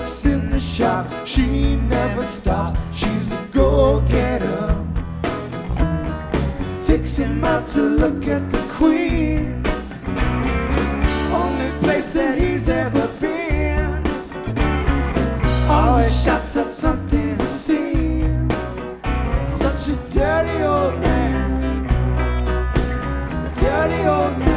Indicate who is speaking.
Speaker 1: works in the shop. She never stops, she's a go-getter. Takes him out to look at the Queen, only place that he's ever been. Always shouts at something to see. Such a dirty old man, dirty old man.